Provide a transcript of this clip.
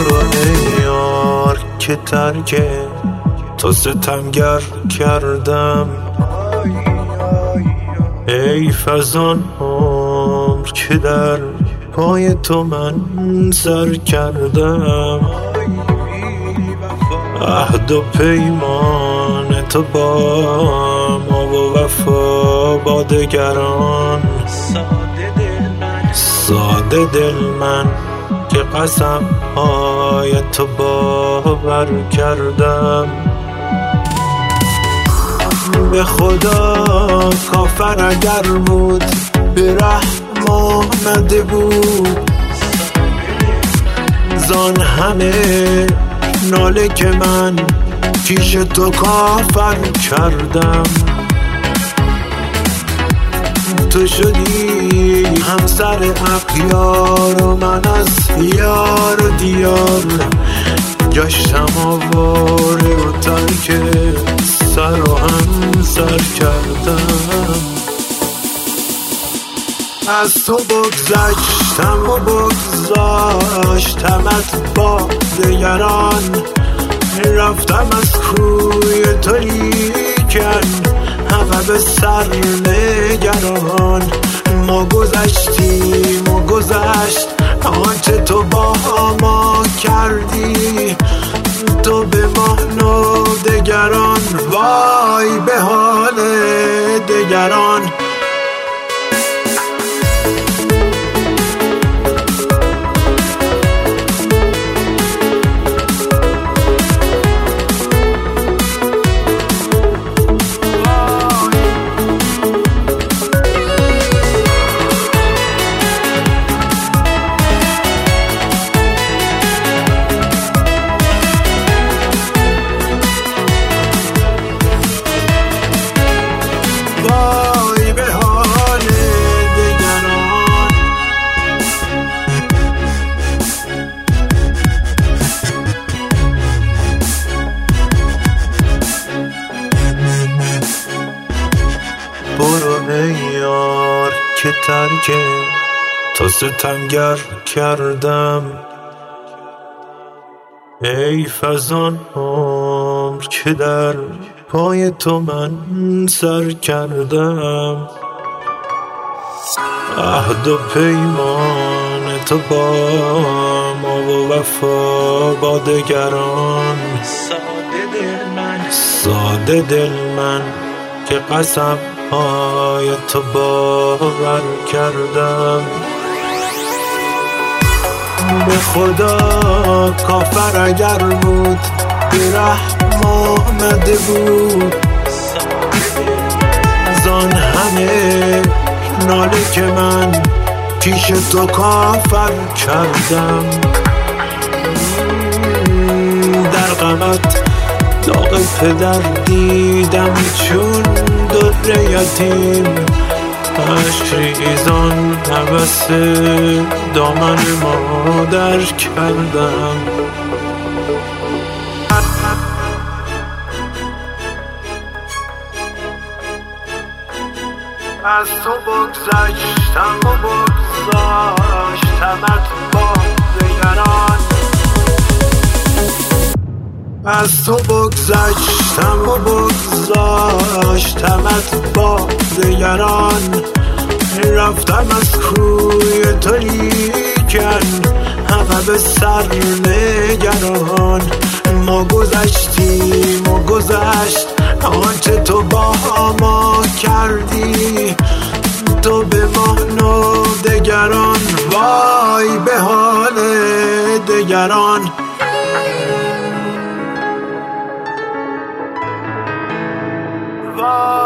برو ای یار که ترک تو ستمگر کردم، ای فزان عمر که در پای تو من سر کردم. عهد و پیمان تو با ما و وفا با دگران، ساده دل من که قسم های تو باور کردم. به خدا کافر اگر بود به رحم آمده بود، زان همه ناله که من پیش تو کافر کردم. تو شدی همسر اغیار و من از یار و دیار گشتم آواره و ترک سر و هم سر کردم. از تو بگذشتم و بگذاشتمت با دگران، رفتم از کوی تو لیکن همه به سر نگران. ما گذشتیم و گذشت آنچه تو با ما کردی، تو به ما و دگران، وای به حال دگران. وای به حال دگران. برو ای یار که ترک تو ستمگر کردم، ای فزان عمر که در پای تو من سر کردم. عهد و پیمان تو با ما و وفا با دگران، ساده دل من که قسم های تو باور کردم. به خدا کافر اگر بود به رحم آمده بود، زان همه ناله که من پیش تو کافر کردم. در غمت داغ پدر دیدم چون در یتیم، عشق ریزان هوس دامن مادر کردم. از تو بگذشتم و بگذاشتمت با دگران، از تو بگذشتم و بگذاشتمت با دگران. رفتم از کوی تو لیکن همه به سر نگران. ما گذشتیم و گذشت آنچه تو با ما کردی، تو به ما و دگران، وای به حال دگران. وای